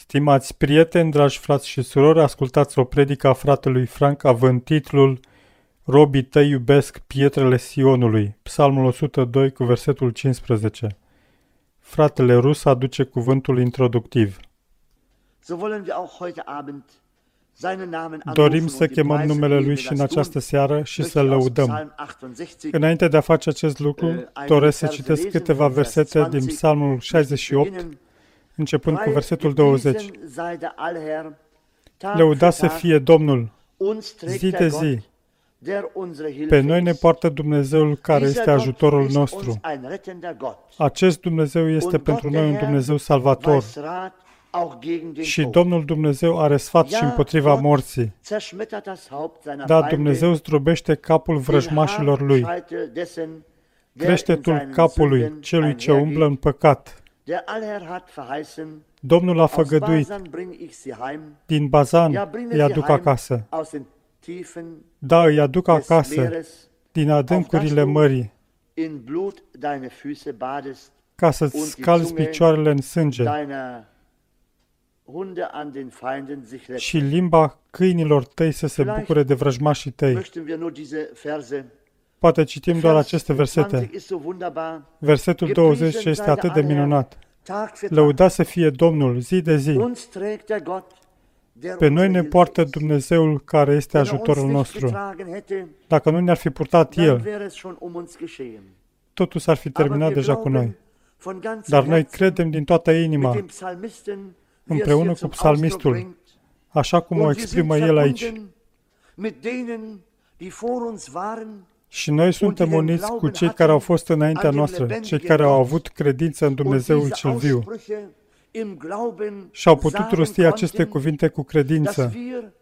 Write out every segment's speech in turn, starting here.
Stimați prieteni, dragi frați și surori, ascultați o predică a fratelui Frank având titlul Robii tăi iubesc pietrele Sionului, Psalmul 102 cu versetul 15. Fratele rus aduce cuvântul introductiv. Dorim să chemăm numele Lui și în această seară și să-L lăudăm. Înainte de a face acest lucru, doresc să citesc câteva versete din Psalmul 68, începând cu versetul 20. Lăudați să fie Domnul, zi de zi. Pe noi ne poartă Dumnezeul care este ajutorul nostru. Acest Dumnezeu este pentru noi un Dumnezeu salvator. Și Domnul Dumnezeu are sfat și împotriva morții. Da, Dumnezeu zdrobește capul vrăjmașilor Lui. Creștetul capului celui ce umblă în păcat. Domnul a făgăduit, din Bazan îi aduc acasă. Da, îi aduc acasă, din adâncurile mării, ca să-ți scalzi picioarele în sânge și limba câinilor tăi să se bucure de vrăjmașii tăi. Poate citim doar aceste versete. Versetul 20 este atât de minunat. Lăudați să fie Domnul zi de zi. Pe noi ne poartă Dumnezeul care este ajutorul nostru. Dacă nu ne-ar fi purtat El, totul s-ar fi terminat deja cu noi. Dar noi credem din toată inima, împreună cu psalmistul, așa cum o exprimă el aici. Și noi suntem uniți cu cei care au fost înaintea noastră, cei care au avut credință în Dumnezeul cel viu. Și au putut rosti aceste cuvinte cu credință,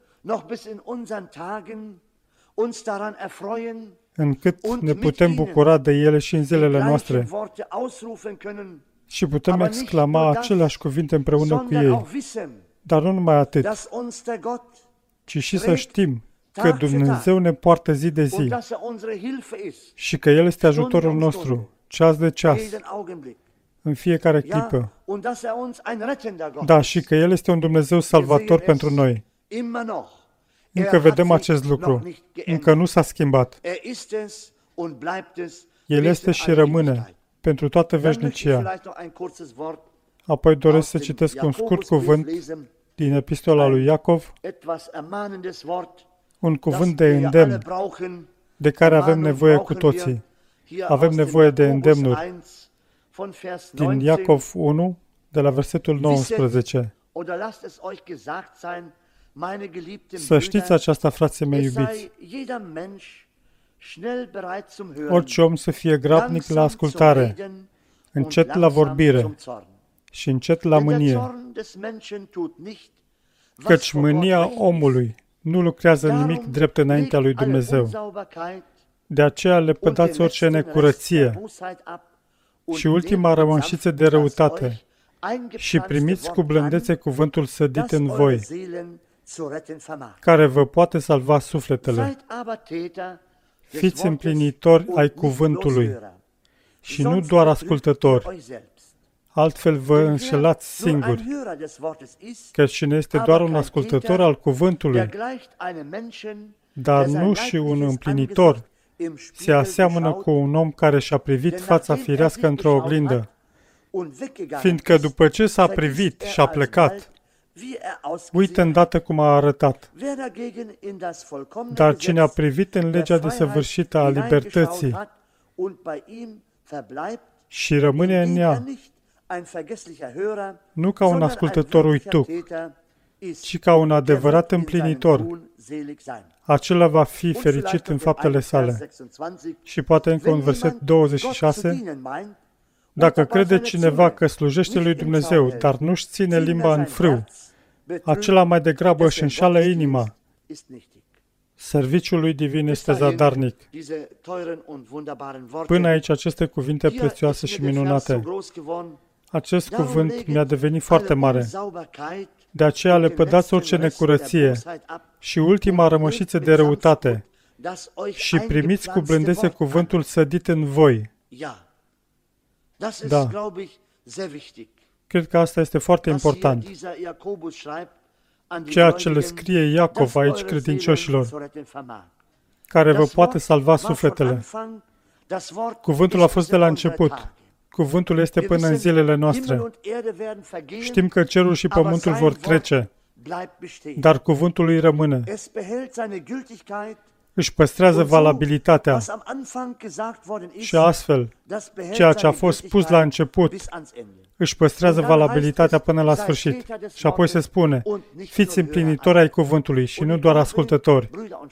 încât ne putem bucura de ele și în zilele noastre. Și putem exclama aceleași cuvinte împreună cu ei. Dar nu numai atât, ci și să știm că Dumnezeu ne poartă zi de zi și că El este ajutorul nostru, ceas de ceas, în fiecare clipă. Da, și că El este un Dumnezeu salvator pentru noi. Încă vedem acest lucru. Încă nu s-a schimbat. El este și rămâne pentru toată veșnicia. Apoi doresc să citesc un scurt cuvânt din Epistola lui Iacov, un cuvânt de îndemn de care avem nevoie cu toții. Avem nevoie de îndemnuri. Din Iacov 1, de la versetul 19. Să știți aceasta, frații mei iubiți. Orice om să fie grabnic la ascultare, încet la vorbire și încet la mânie, căci mânia omului nu lucrează nimic drept înaintea lui Dumnezeu. De aceea lepădați orice necurăție și ultima rămășiță de răutate și primiți cu blândețe cuvântul sădit în voi, care vă poate salva sufletele. Fiți împlinitori ai cuvântului și nu doar ascultători, altfel vă înșelați singuri, căci cine este doar un ascultător al cuvântului, dar nu și un împlinitor, se aseamănă cu un om care și-a privit fața firească într-o oglindă, fiindcă după ce s-a privit și a plecat, uită îndată cum a arătat. Dar cine a privit în legea desăvârșită a libertății și rămâne în ea, nu ca un ascultător uituc, ci ca un adevărat împlinitor, acela va fi fericit în faptele sale. Și poate încă un verset 26, dacă crede cineva că slujește lui Dumnezeu, dar nu-și ține limba în frâu, acela mai degrabă își înșală inima. Serviciul lui divin este zadarnic. Până aici aceste cuvinte prețioase și minunate. Acest cuvânt mi-a devenit foarte mare. De aceea lepădați orice necurăție și ultima rămășiță de răutate și primiți cu blândețe cuvântul sădit în voi. Da, Cred că asta este foarte important. Ceea ce le scrie Iacov aici credincioșilor, care vă poate salva sufletele. Cuvântul a fost de la început. Cuvântul este până în zilele noastre. Știm că cerul și pământul vor trece, dar cuvântul lui rămâne. Își păstrează valabilitatea și astfel, ceea ce a fost spus la început, își păstrează valabilitatea până la sfârșit. Și apoi se spune, fiți împlinitori ai cuvântului și nu doar ascultători.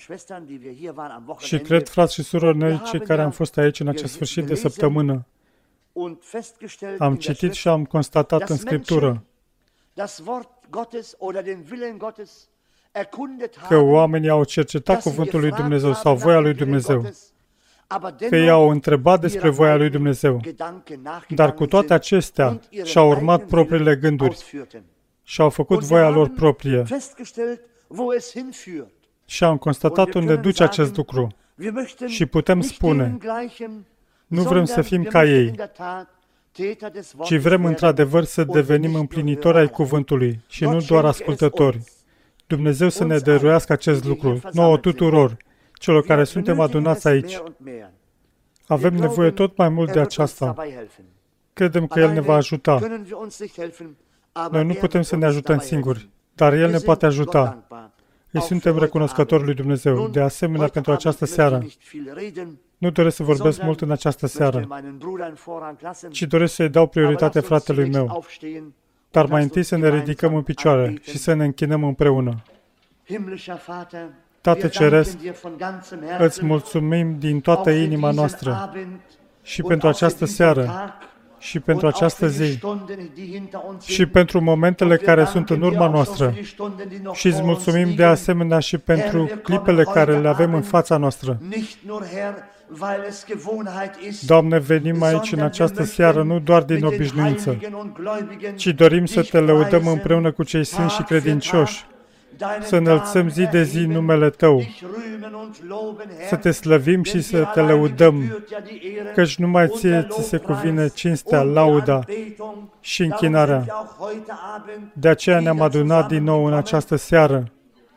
Și cred, frați și surori, noi cei care am fost aici în acest sfârșit de săptămână, am citit și am constatat în Scriptură că oamenii au cercetat cuvântul lui Dumnezeu sau voia lui Dumnezeu, că ei au întrebat despre voia lui Dumnezeu, dar cu toate acestea și-au urmat propriile gânduri și au făcut voia lor proprie. Și am constatat unde duce acest lucru. Și putem spune, nu vrem să fim ca ei, ci vrem într-adevăr să devenim împlinitori ai cuvântului și nu doar ascultători. Dumnezeu să ne dăruiască acest lucru, nouă tuturor, celor care suntem adunați aici. Avem nevoie tot mai mult de aceasta. Credem că El ne va ajuta. Noi nu putem să ne ajutăm singuri, dar El ne poate ajuta. Îi suntem recunoscători lui Dumnezeu. De asemenea, pentru această seară, nu doresc să vorbesc mult în această seară, ci doresc să-i dau prioritate fratelui meu. Dar mai întâi să ne ridicăm în picioare și să ne închinăm împreună. Tată Ceresc, îți mulțumim din toată inima noastră și pentru această seară și pentru această zi și pentru momentele care sunt în urma noastră și îți mulțumim de asemenea și pentru clipele care le avem în fața noastră. Doamne, venim aici în această seară nu doar din obișnuință, ci dorim să te lăudăm împreună cu cei sfinți și credincioși, să înălțăm zi de zi numele Tău, să te slăvim și să te lăudăm, căci numai Ție ți se cuvine cinstea, lauda și închinarea. De aceea ne-am adunat din nou în această seară.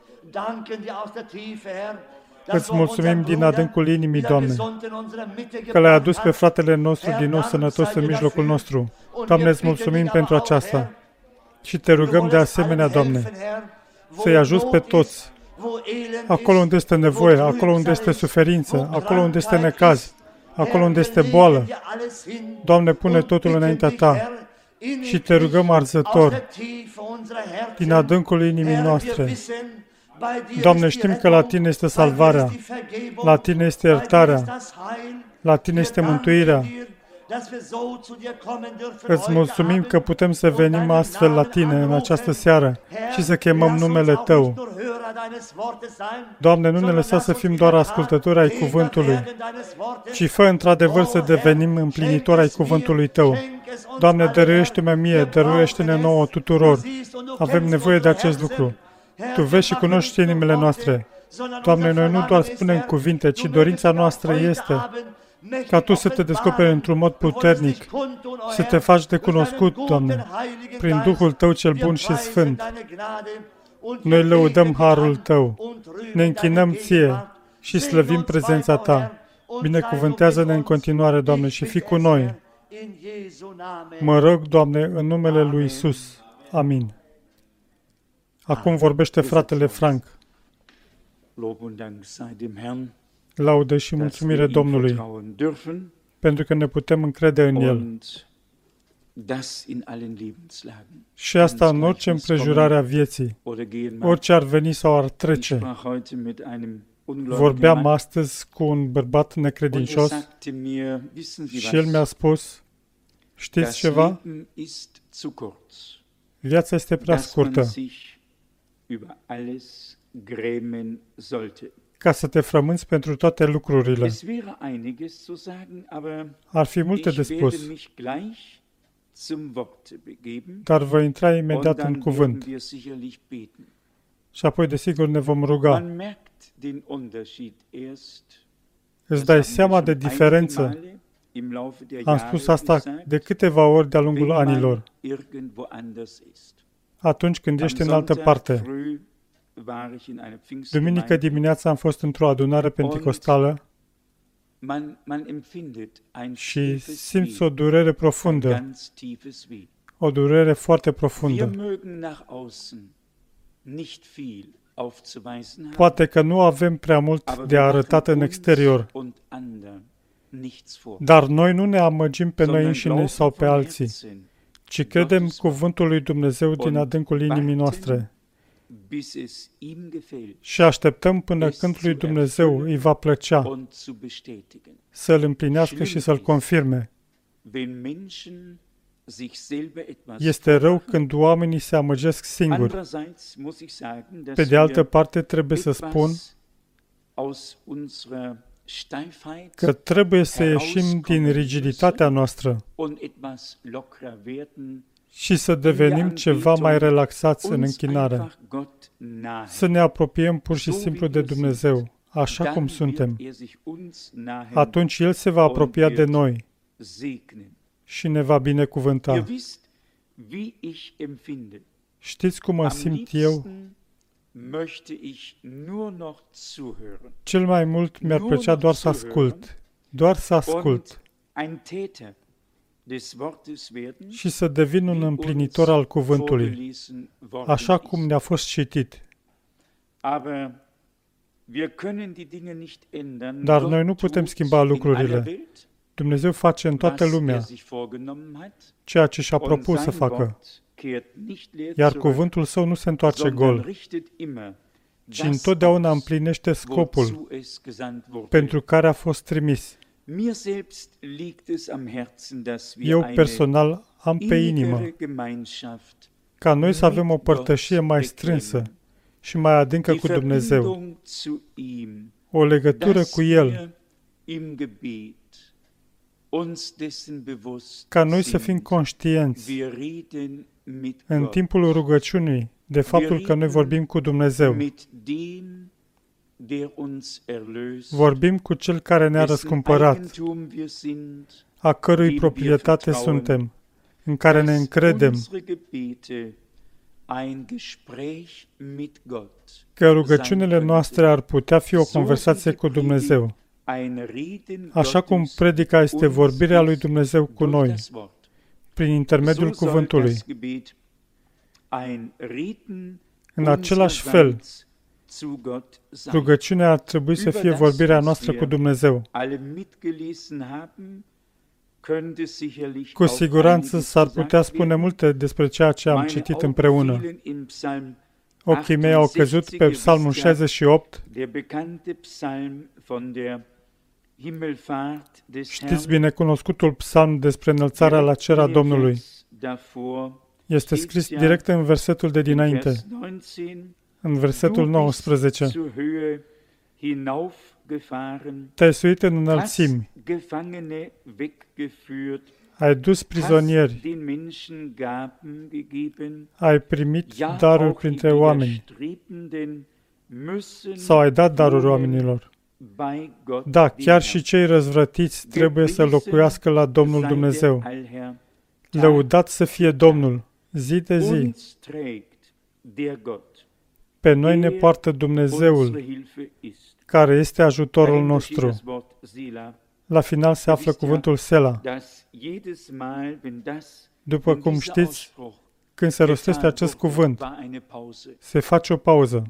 Îți mulțumim din adâncul inimii, Doamne, că L-ai adus pe fratele nostru din nou sănătos în mijlocul nostru. Doamne, îți mulțumim pentru aceasta. Și te rugăm de asemenea, Doamne, să-i ajuți pe toți, acolo unde este nevoie, acolo unde este suferință, acolo unde este necaz, acolo unde este boală. Doamne, pune totul înaintea Ta și te rugăm arzător, din adâncul inimii noastre. Doamne, știm că la Tine este salvarea, la Tine este iertarea, la Tine este mântuirea. Îți mulțumim că putem să venim astfel la Tine în această seară și să chemăm numele Tău. Doamne, nu ne lăsa să fim doar ascultători ai cuvântului, ci fă într-adevăr să devenim împlinitori ai cuvântului Tău. Doamne, dăruiește-mă mie, dăruiește-ne nouă tuturor. Avem nevoie de acest lucru. Tu vezi și cunoști inimile noastre. Doamne, noi nu doar spunem cuvinte, ci dorința noastră este ca Tu să te descoperi într-un mod puternic, să te faci de cunoscut, Doamne, prin Duhul Tău cel bun și sfânt. Noi lăudăm harul Tău, ne închinăm Ție și slăvim prezența Ta. Binecuvântează-ne în continuare, Doamne, și fii cu noi. Mă rog, Doamne, în numele lui Iisus. Amin. Acum vorbește fratele Frank. Laudă și mulțumire Domnului, pentru că ne putem încrede în El. Și asta în orice împrejurare a vieții, orice ar veni sau ar trece. Vorbeam astăzi cu un bărbat necredincios și el mi-a spus, știți ceva? Viața este prea scurtă ca să te frămânți pentru toate lucrurile. Ar fi multe de spus, dar voi intra imediat în cuvânt. Și apoi, desigur, ne vom ruga. Îți dai seama de diferență Am spus asta de câteva ori de-a lungul anilor. Atunci când ești în altă parte. Duminică dimineața am fost într-o adunare penticostală și simți o durere profundă, o durere foarte profundă. Poate că nu avem prea mult de arătat în exterior, dar noi nu ne amăgim pe noi înșine sau pe alții, ci credem cuvântul lui Dumnezeu din adâncul inimii noastre și așteptăm până când lui Dumnezeu îi va plăcea să-l împlinească și să-l confirme. Este rău când oamenii se amăgesc singuri. Pe de altă parte, trebuie să spun că trebuie să ieșim din rigiditatea noastră și să devenim ceva mai relaxați în închinare. Să ne apropiem pur și simplu de Dumnezeu, așa cum suntem. Atunci El se va apropia de noi și ne va binecuvânta. Știți cum mă simt eu? Cel mai mult mi-ar plăcea doar să ascult. Doar să ascult. Și să devin un împlinitor al cuvântului, așa cum ne-a fost citit. Dar noi nu putem schimba lucrurile. Dumnezeu face în toată lumea ceea ce și-a propus să facă, iar cuvântul Său nu se întoarce gol, ci întotdeauna împlinește scopul pentru care a fost trimis. Eu personal am pe inimă ca noi să avem o părtășie mai strânsă și mai adâncă cu Dumnezeu, o legătură cu El, ca noi să fim conștienți în timpul rugăciunii de faptul că noi vorbim cu Dumnezeu. Vorbim cu Cel care ne-a răscumpărat, a cărui proprietate suntem, în care ne încredem, că rugăciunile noastre ar putea fi o conversație cu Dumnezeu, așa cum predica este vorbirea lui Dumnezeu cu noi, prin intermediul cuvântului. În același fel, rugăciunea ar trebui să fie vorbirea noastră cu Dumnezeu. Cu siguranță s-ar putea spune multe despre ceea ce am citit împreună. Ochii mei au căzut pe Psalmul 68. Știți binecunoscutul psalm despre înălțarea la cer a Domnului. Este scris direct în versetul de dinainte, în versetul 19. Te-ai suit în înălțimi, ai dus prizonieri, ai primit daruri printre oameni sau ai dat daruri oamenilor. Da, chiar și cei răzvrătiți trebuie să locuiască la Domnul Dumnezeu. Lăudat să fie Domnul, zi de zi. Pe noi ne poartă Dumnezeul, care este ajutorul nostru. La final se află cuvântul Sela. După cum știți, când se rostește acest cuvânt, se face o pauză.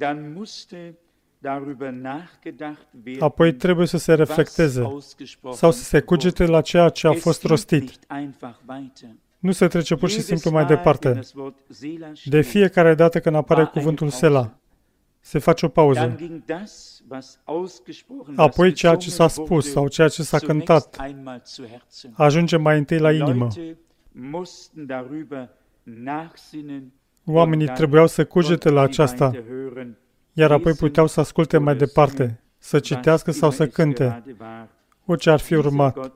Apoi trebuie să se reflecteze sau să se cugete la ceea ce a fost rostit. Nu se trece pur și simplu mai departe. De fiecare dată când apare cuvântul Sela, se face o pauză. Apoi ceea ce s-a spus sau ceea ce s-a cântat ajunge mai întâi la inimă. Oamenii trebuiau să cugete la aceasta, iar apoi puteau să asculte mai departe, să citească sau să cânte. Orice ar fi urmat.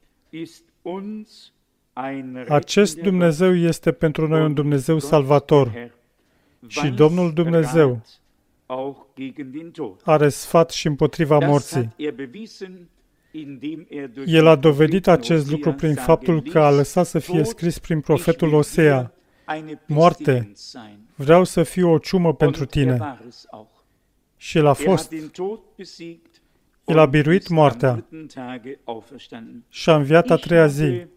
Acest Dumnezeu este pentru noi un Dumnezeu salvator și Domnul Dumnezeu are sfat și împotriva morții. El a dovedit acest lucru prin faptul că a lăsat să fie scris prin profetul Osea: moarte, vreau să fiu o ciumă pentru tine. Și el a fost. El a biruit moartea și a înviat a treia zi.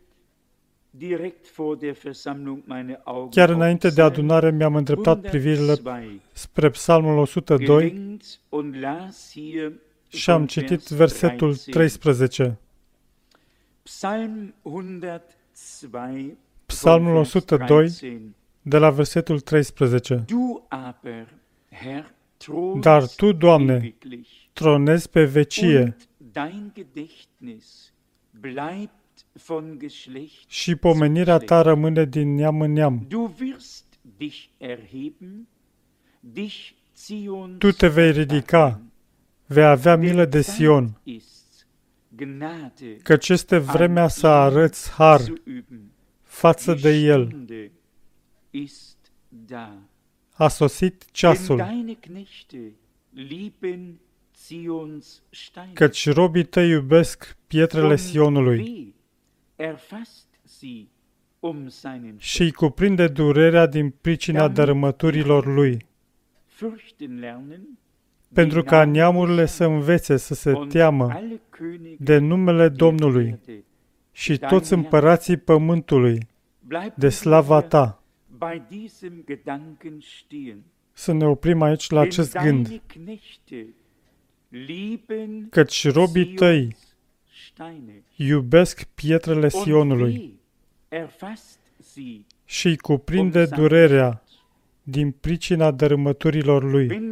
Chiar înainte de adunare mi-am îndreptat privirile spre Psalmul 102 și am citit versetul 13. Psalmul 102, de la versetul 13. Dar Tu, Doamne, tronezi pe vecie și pomenirea Ta rămâne din neam în neam. Tu te vei ridica, vei avea milă de Sion, căci este vremea să arăți har față de El. A sosit ceasul, căci robii Tăi iubesc pietrele Sionului și îi cuprinde durerea din pricina dărâmăturilor Lui, pentru ca neamurile să învețe să se teamă de numele Domnului și toți împărații pământului de slava Ta. Să ne oprim aici la acest gând, căci robii Tăi iubesc pietrele Sionului și îi cuprinde durerea din pricina dărâmăturilor Lui.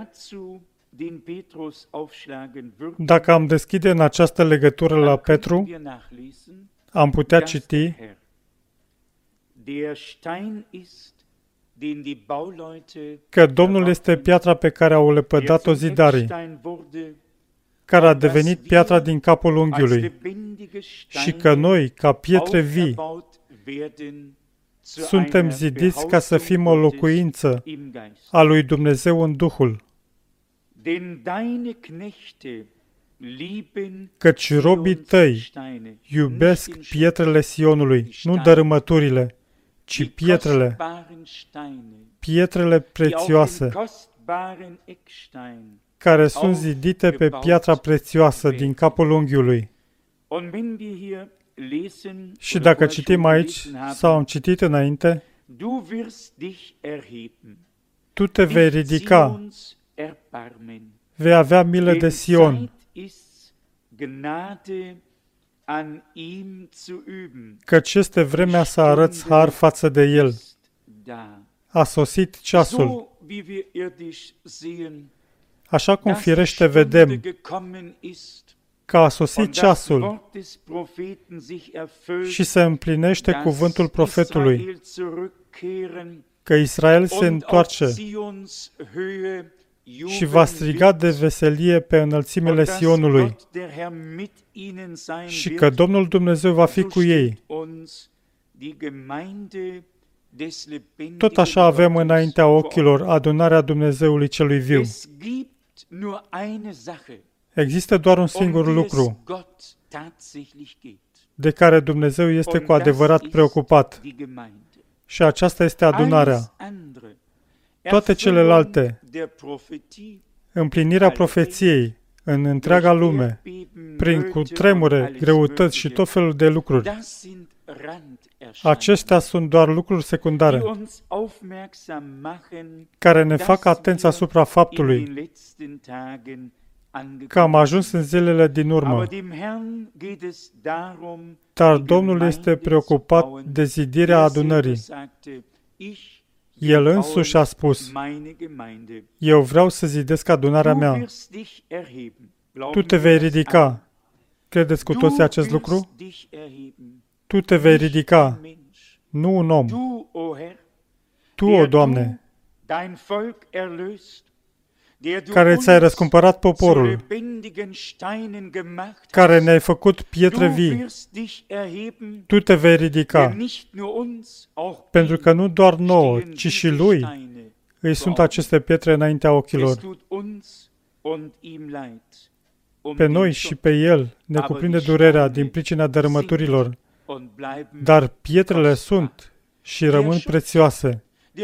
Dacă am deschide în această legătură la Petru, am putea citi că Domnul este piatra pe care au lepădat-o zidarii, care a devenit piatra din capul unghiului, și că noi, ca pietre vii, suntem zidiți ca să fim o locuință a lui Dumnezeu în Duhul. Căci robii Tăi iubesc pietrele Sionului, nu dărâmăturile, ci pietrele prețioase, care sunt zidite pe piatra prețioasă din capul unghiului. Și dacă citim aici, sau am citit înainte, Tu te vei ridica, vei avea milă de Sion, căci este vremea să arăți har față de El. A sosit ceasul. Așa cum firește vedem că a sosit ceasul și se împlinește cuvântul profetului, că Israel se întoarce și va striga de veselie pe înălțimile Sionului și că Domnul Dumnezeu va fi cu ei. Tot așa avem înaintea ochilor adunarea Dumnezeului celui viu. Există doar un singur lucru de care Dumnezeu este cu adevărat preocupat, și aceasta este adunarea. Toate celelalte, împlinirea profeției în întreaga lume, prin cutremure, greutăți și tot felul de lucruri, acestea sunt doar lucruri secundare, care ne fac atenți asupra faptului că am ajuns în zilele din urmă. Dar Domnul este preocupat de zidirea adunării. El însuși a spus: eu vreau să zidesc adunarea mea. Tu te vei ridica. Credeți cu toții acest lucru? Tu te vei ridica, nu un om. Tu, o Doamne, care ți-ai răscumpărat poporul, care ne-ai făcut pietre vii, Tu te vei ridica, pentru că nu doar nouă, ci și Lui îi sunt aceste pietre înaintea ochilor. Pe noi și pe el ne cuprinde durerea din pricina dărâmăturilor, dar pietrele sunt și rămân prețioase.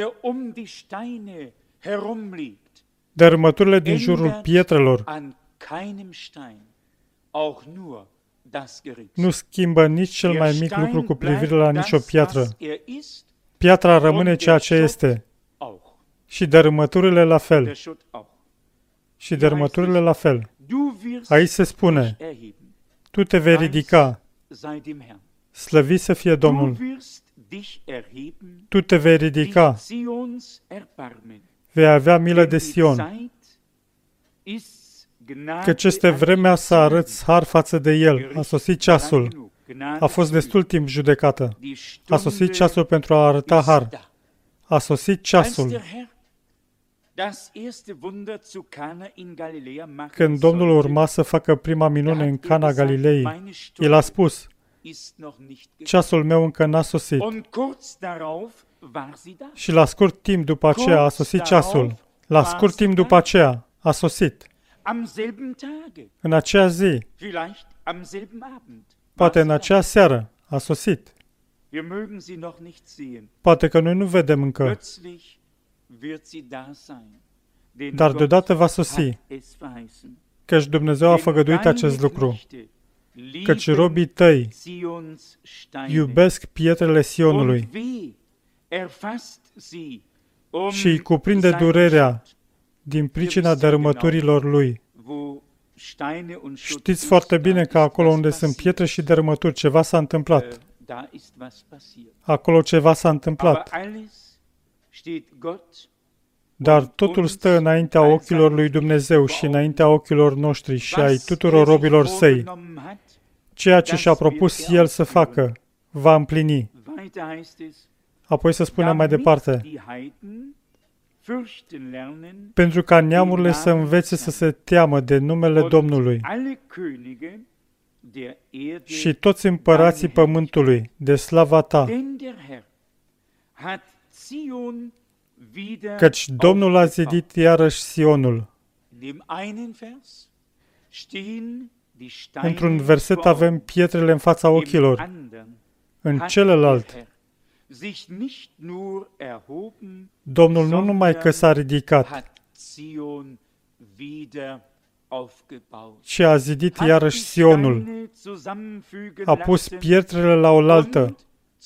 Dărâmăturile din jurul pietrelor nu schimbă nici cel mai mic lucru cu privire la nicio piatră. Piatra rămâne ceea ce este. Și dărâmăturile la fel. Și dărâmăturile la fel. Aici se spune, tu te vei ridica, slăvit să fie Domnul. Tu te vei ridica, vei avea milă de Sion, căci este vremea să arăți har față de El. A sosit ceasul. A fost destul timp judecată. A sosit ceasul pentru a arăta har. A sosit ceasul. Când Domnul urma să facă prima minune în Cana Galilei, El a spus, ceasul meu încă n-a sosit. Și la scurt timp după aceea a sosit ceasul. La scurt timp după aceea a sosit. În acea zi, poate în acea seară, a sosit. Poate că noi nu vedem încă, dar deodată va sosi, căci Dumnezeu a făgăduit acest lucru, căci robii tăi iubesc pietrele Sionului și îi cuprinde durerea din pricina dărâmăturilor lui. Știți foarte bine că acolo unde sunt pietre și dărâmături, ceva s-a întâmplat. Acolo ceva s-a întâmplat. Dar totul stă înaintea ochilor lui Dumnezeu și înaintea ochilor noștri și ai tuturor robilor săi. Ceea ce și-a propus El să facă, va împlini. Apoi să spunem mai departe, pentru ca neamurile să învețe să se teamă de numele Domnului și toți împărații pământului de slava ta, căci Domnul a zidit iarăși Sionul. Într-un verset avem pietrele în fața ochilor. În celălalt, Domnul nu numai că s-a ridicat, ci a zidit iarăși Sionul. A pus pietrele la oaltă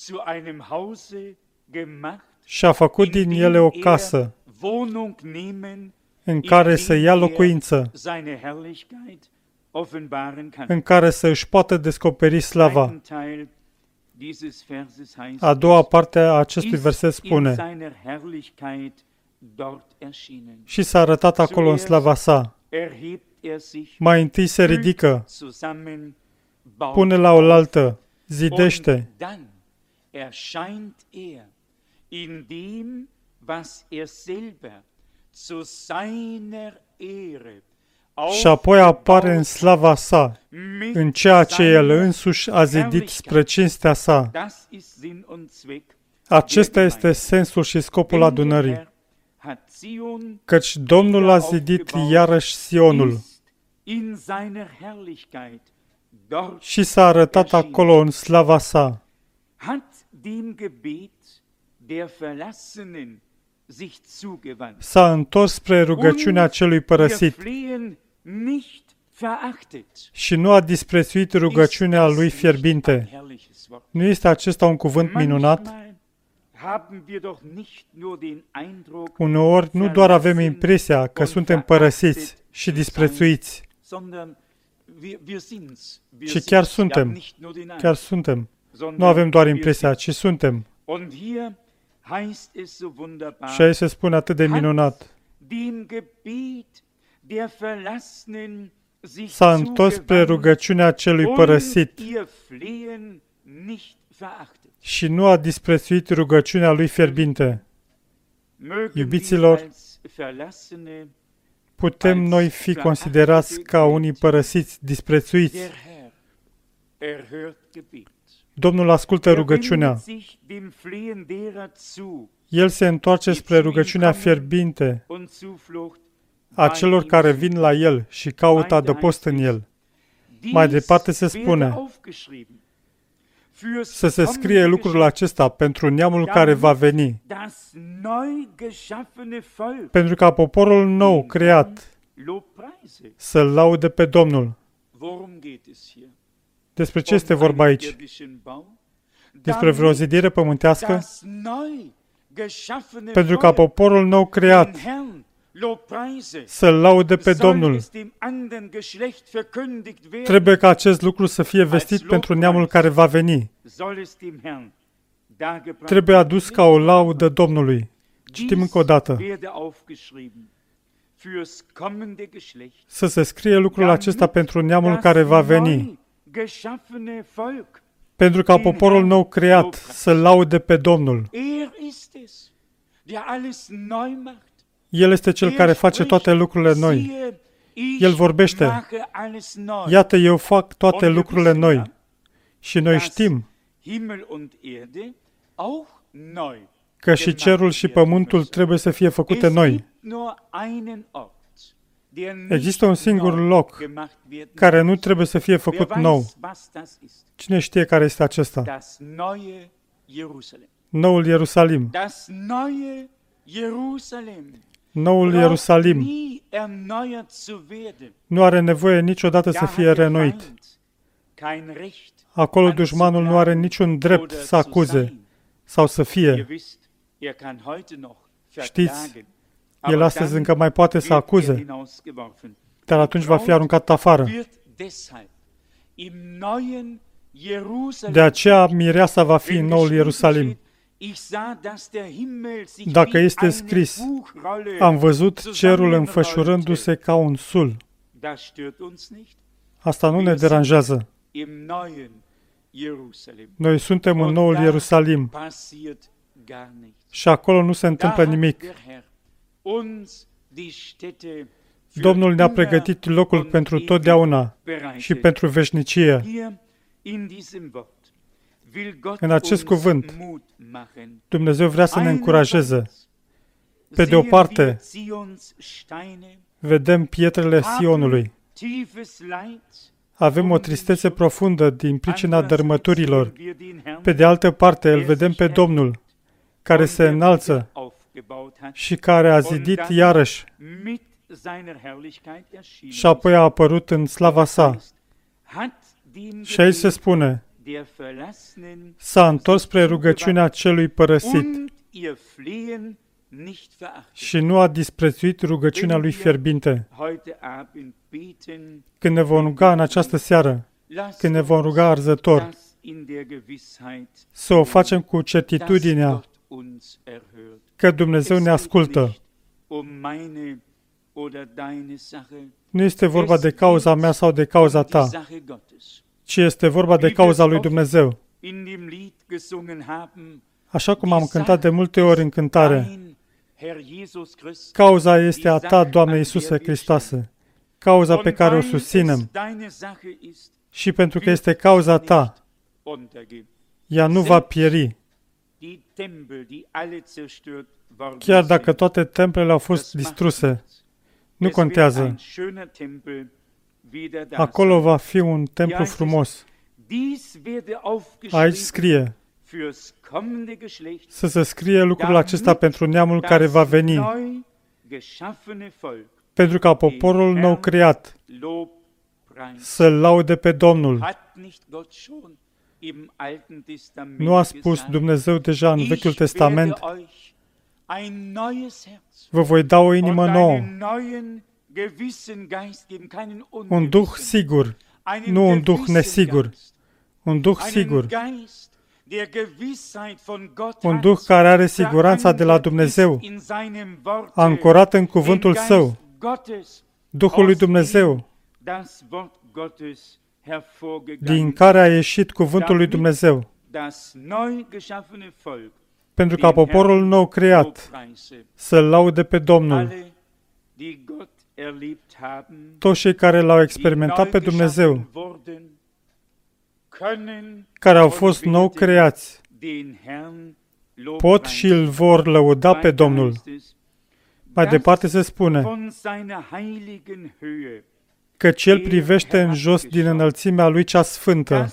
și a făcut din ele o casă în care să ia locuință, în care să își poată descoperi slava. A doua parte a acestui verset spune, și s-a arătat acolo în slava sa. Mai întâi se ridică, pune la oaltă, zidește, și apoi apare în slava sa, în ceea ce El însuși a zidit spre cinstea sa. Acesta este sensul și scopul adunării, căci Domnul a zidit iarăși Sionul și s-a arătat acolo în slava sa. S-a întors spre rugăciunea celui părăsit și nu a disprețuit rugăciunea lui fierbinte. Nu este acesta un cuvânt minunat? Uneori nu doar avem impresia că suntem părăsiți și disprețuiți, ci chiar suntem. Nu avem doar impresia, ci suntem. Și aici se spune atât de minunat. S-a întors spre rugăciunea celui părăsit și nu a disprețuit rugăciunea lui fierbinte. Iubiților, putem noi fi considerați ca unii părăsiți, disprețuiți. Domnul ascultă rugăciunea. El se întoarce spre rugăciunea fierbinte a celor care vin la El și caută adăpost în El. Mai departe se spune, să se scrie lucrul acesta pentru neamul care va veni, pentru ca poporul nou creat să-L laude pe Domnul. Despre ce este vorba aici? Despre vreo zidire pământească? Pentru ca poporul nou creat să-L laude pe Domnul. Trebuie ca acest lucru să fie vestit pentru neamul care va veni. Trebuie adus ca o laudă Domnului. Citim încă o dată. Să se scrie lucrul acesta pentru neamul care va veni. Pentru ca poporul nou creat să-L laude pe Domnul. El este Cel care face toate lucrurile noi. El vorbește, iată, eu fac toate lucrurile noi. Și noi știm că și cerul și pământul trebuie să fie făcute noi. Există un singur loc care nu trebuie să fie făcut nou. Cine știe care este acesta? Noul Ierusalim. Noul Ierusalim nu are nevoie niciodată să fie reînnoit. Acolo dușmanul nu are niciun drept să acuze sau să fie. Știți, el astăzi încă mai poate să acuze, dar atunci va fi aruncat afară. De aceea mireasa va fi în Noul Ierusalim. Dacă este scris, am văzut cerul înfășurându-se ca un sul. Asta nu ne deranjează. Noi suntem în Noul Ierusalim și acolo nu se întâmplă nimic. Domnul ne-a pregătit locul pentru totdeauna și pentru veșnicie. În acest cuvânt, Dumnezeu vrea să ne încurajeze. Pe de o parte, vedem pietrele Sionului. Avem o tristețe profundă din pricina dărâmăturilor. Pe de altă parte, îl vedem pe Domnul, care se înalță și care a zidit iarăși și apoi a apărut în slava sa. Și aici se spune, s-a întors spre rugăciunea celui părăsit și nu a disprețuit rugăciunea lui fierbinte. Când ne vom ruga în această seară, când ne vom ruga arzător, să o facem cu certitudinea că Dumnezeu ne ascultă. Nu este vorba de cauza mea sau de cauza ta, ci este vorba de cauza lui Dumnezeu. Așa cum am cântat de multe ori în cântare, cauza este a ta, Doamne Iisuse Hristoase, cauza pe care o susținem. Și pentru că este cauza ta, ea nu va pieri. Chiar dacă toate templele au fost distruse, nu contează. Acolo va fi un templu frumos. Aici scrie, să se scrie lucrul acesta pentru neamul care va veni, pentru ca poporul nou creat să-L laude pe Domnul. Nu a spus Dumnezeu deja în Vechiul Testament, vă voi da o inimă nouă, un duh sigur, nu un duh nesigur, un duh sigur, un duh care are siguranța de la Dumnezeu, ancorat în cuvântul Său, Duhul lui Dumnezeu, din care a ieșit cuvântul lui Dumnezeu, pentru ca poporul nou creat să-L laude pe Domnul. Toți cei care L-au experimentat pe Dumnezeu, care au fost nou creați, pot și îl vor lăuda pe Domnul. Mai departe se spune, căci El privește în jos din înălțimea Lui cea sfântă.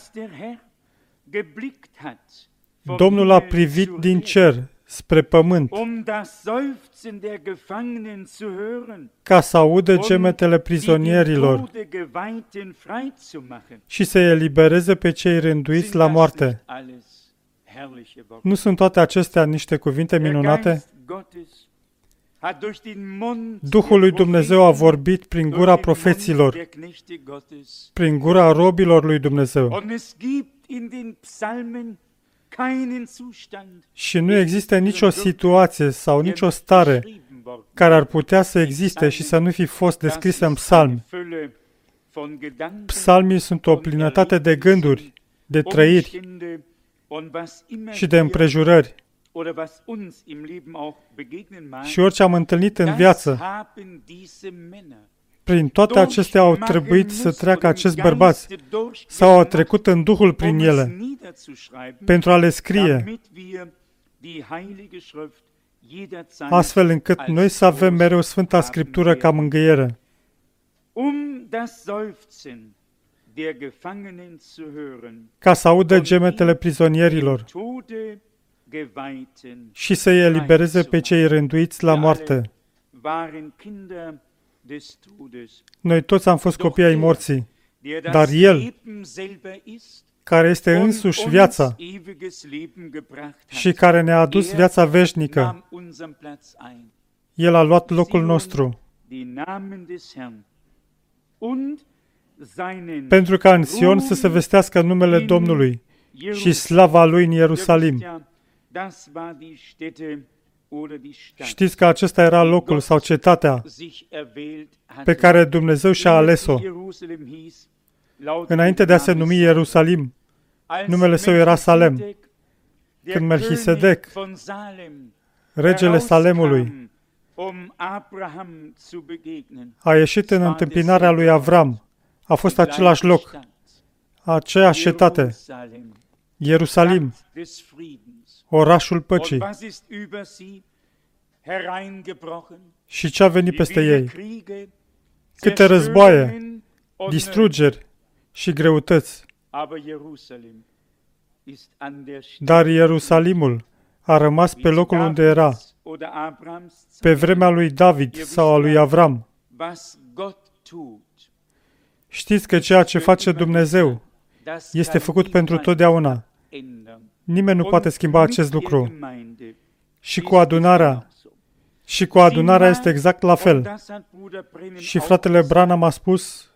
Domnul a privit din cer spre pământ ca să audă gemetele prizonierilor și să elibereze pe cei rânduiți la moarte. Nu sunt toate acestea niște cuvinte minunate? Duhul lui Dumnezeu a vorbit prin gura profeților, prin gura robilor lui Dumnezeu. Și nu există nicio situație sau nicio stare care ar putea să existe și să nu fi fost descrisă în psalmi. Psalmii sunt o plinătate de gânduri, de trăiri și de împrejurări. Și orice am întâlnit în viață, prin toate acestea au trebuit să treacă acești bărbați sau au trecut în Duhul prin ele pentru a le scrie, astfel încât noi să avem mereu Sfânta Scriptură ca mângâiere. Ca să audă gemetele prizonierilor și să-i elibereze pe cei rânduiți la moarte. Noi toți am fost copii ai morții, dar El, care este însuși viața și care ne-a adus viața veșnică, El a luat locul nostru. Pentru ca în Sion să se vestească numele Domnului și slava Lui în Ierusalim. Știți că acesta era locul sau cetatea pe care Dumnezeu și-a ales-o. Înainte de a se numi Ierusalim, numele său era Salem. Când Melchisedec, regele Salemului, a ieșit în întâmpinarea lui Avram, a fost același loc, aceeași cetate, Ierusalim, orașul păcii. Și ce a venit peste ei? Câte războaie, distrugeri și greutăți. Dar Ierusalimul a rămas pe locul unde era, pe vremea lui David sau a lui Avram. Știți că ceea ce face Dumnezeu este făcut pentru totdeauna. Nimeni nu poate schimba acest lucru. Și cu adunarea este exact la fel. Și fratele Branham a spus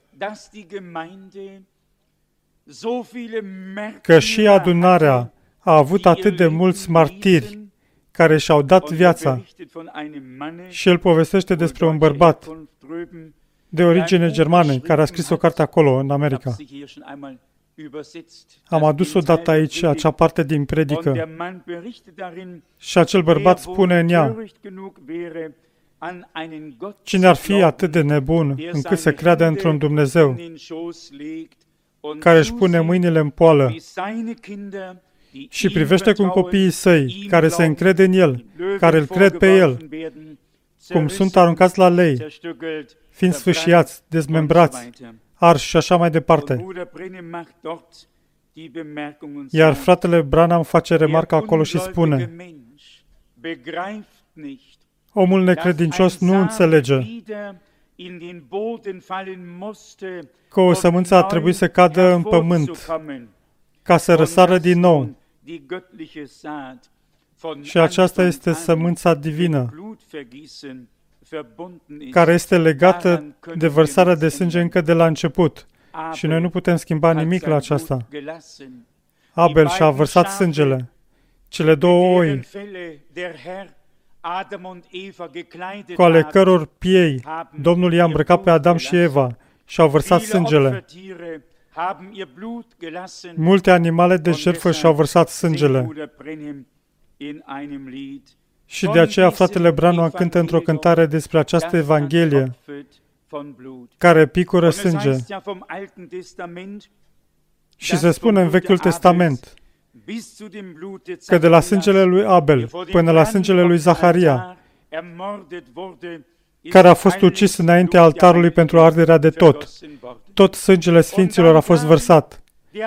că și adunarea a avut atât de mulți martiri care și-au dat viața. Și el povestește despre un bărbat de origine germană care a scris o carte acolo, în America. Am adus odată aici acea parte din predică și acel bărbat spune în ea: cine ar fi atât de nebun încât să creadă într-un Dumnezeu care își pune mâinile în poală și privește cum copiii săi, care se încred în El, care îl cred pe El, cum sunt aruncați la lei, fiind sfâșiați, dezmembrați, arși și așa mai departe. Iar fratele Branham face remarca acolo și spune: omul necredincios nu înțelege că o sămânță a trebuit să cadă în pământ ca să răsară din nou. Și aceasta este sămânța divină, care este legată de vărsarea de sânge încă de la început. Și noi nu putem schimba nimic la aceasta. Abel și-a vărsat sângele. Cele două oi, cu ale căror piei Domnul i-a îmbrăcat pe Adam și Eva, și-au vărsat sângele. Multe animale de jertfă și-au vărsat sângele. Și de aceea fratele Branham cântă într-o cântare despre această Evanghelie care picură sânge. Și se spune în Vechiul Testament, că de la sângele lui Abel până la sângele lui Zaharia care a fost ucis înaintea altarului pentru arderea de tot. Tot sângele sfinților a fost vărsat.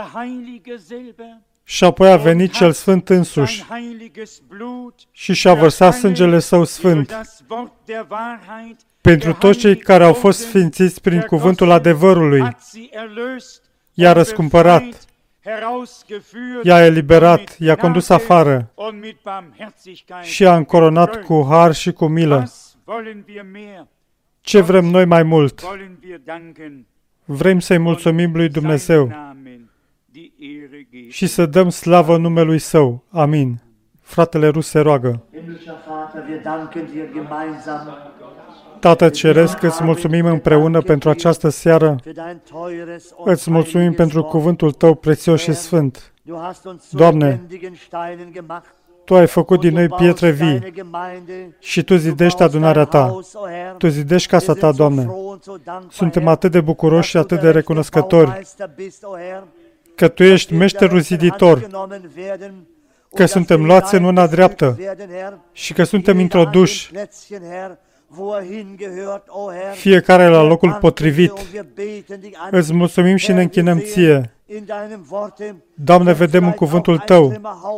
Și apoi a venit cel Sfânt însuși și și-a vărsat sângele său sfânt pentru toți cei care au fost sfințiți prin cuvântul adevărului. I-a răscumpărat, i-a eliberat, i-a condus afară și i-a încoronat cu har și cu milă. Ce vrem noi mai mult? Vrem să-i mulțumim lui Dumnezeu și să dăm slavă numelui Său. Amin. Fratele Rus se roagă. Tată Ceresc, îți mulțumim împreună pentru această seară. Îți mulțumim pentru cuvântul Tău prețios și sfânt. Doamne, Tu ai făcut din noi pietre vii și Tu zidești adunarea Ta. Tu zidești casa Ta, Doamne. Suntem atât de bucuroși și atât de recunoscători că Tu ești meșterul ziditor, că suntem luați în mâna dreaptă și că suntem introduși fiecare la locul potrivit. Îți mulțumim și ne închinăm Ție. Doamne, vedem în cuvântul Tău,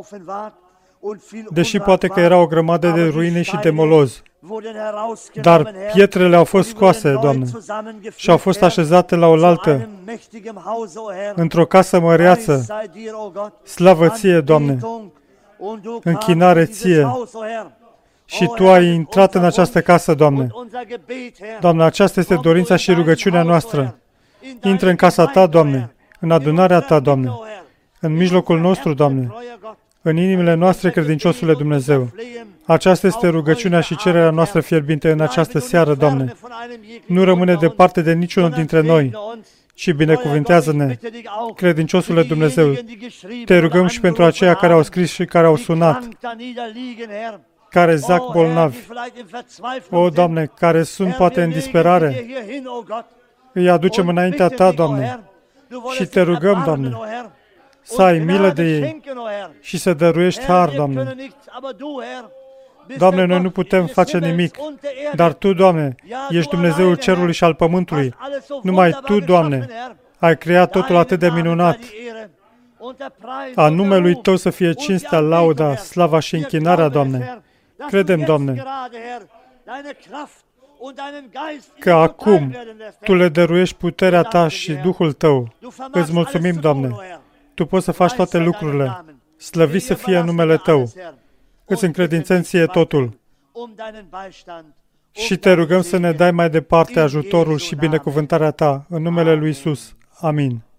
deși poate că era o grămadă de ruine și de moloz, dar pietrele au fost scoase, Doamne, și au fost așezate la oaltă, într-o casă măreață. Slavă Ție, Doamne! Închinare Ție! Și Tu ai intrat în această casă, Doamne. Doamne, aceasta este dorința și rugăciunea noastră. Intră în casa Ta, Doamne, în adunarea Ta, Doamne, în mijlocul nostru, Doamne, în inimile noastre, credinciosule Dumnezeu. Aceasta este rugăciunea și cererea noastră fierbinte în această seară, Doamne. Nu rămâne departe de niciunul dintre noi și binecuvintează-ne, credinciosule Dumnezeu. Te rugăm și pentru aceia care au scris și care au sunat, care zac bolnavi. O, Doamne, care sunt poate în disperare, îi aducem înaintea Ta, Doamne, și Te rugăm, Doamne, să ai milă de ei și să dăruiești har, Doamne. Doamne, noi nu putem face nimic, dar Tu, Doamne, ești Dumnezeul cerului și al pământului. Numai Tu, Doamne, ai creat totul atât de minunat. A numelui Tău să fie cinstea, lauda, slava și închinarea, Doamne. Credem, Doamne, că acum Tu le dăruiești puterea Ta și Duhul Tău. Îți mulțumim, Doamne. Tu poți să faci toate lucrurile. Slăvit să fie numele Tău. Îți încredințăm Ție totul. Și Te rugăm să ne dai mai departe ajutorul și binecuvântarea Ta, în numele lui Iisus. Amin.